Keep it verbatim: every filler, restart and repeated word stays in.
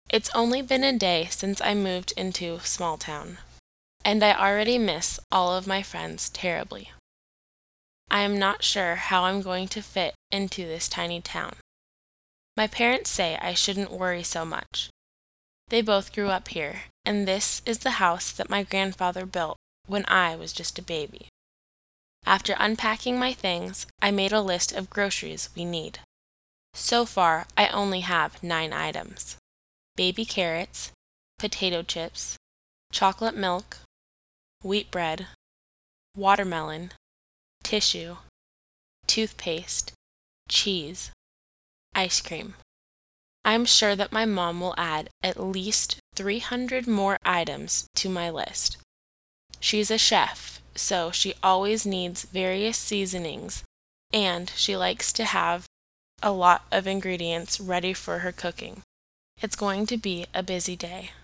It's only been a day since I moved into small town, and I already miss all of my friends terribly. I am not sure how I'm going to fit into this tiny town. My parents say I shouldn't worry so much. They both grew up here, and this is the house that my grandfather built when I was just a baby. After unpacking my things, I made a list of groceries we need. So far, I only have nine items: baby carrots, potato chips, chocolate milk, wheat bread, watermelon, tissue, toothpaste, cheese, ice cream. I'm sure that my mom will add at least three hundred more items to my list. She's a chef, so she always needs various seasonings, and she likes to have a lot of ingredients ready for her cooking. It's going to be a busy day.